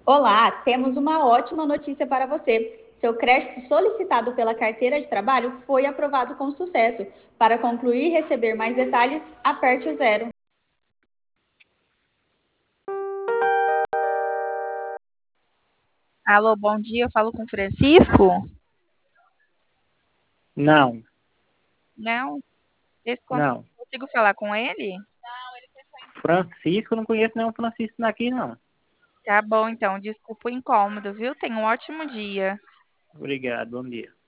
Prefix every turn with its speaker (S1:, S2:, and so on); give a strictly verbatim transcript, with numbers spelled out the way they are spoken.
S1: Olá, temos uma ótima notícia para você. Seu crédito solicitado pela carteira de trabalho foi aprovado com sucesso. Para concluir e receber mais detalhes, aperte o zero.
S2: Alô, bom dia, eu falo com o Francisco?
S3: Não,
S2: Não, esse contato,
S3: não.
S2: eu consigo falar com ele?
S3: Francisco, não conheço nenhum Francisco daqui, não.
S2: Tá bom, então, desculpa o incômodo, viu? Tenha um ótimo dia.
S3: Obrigado, bom dia.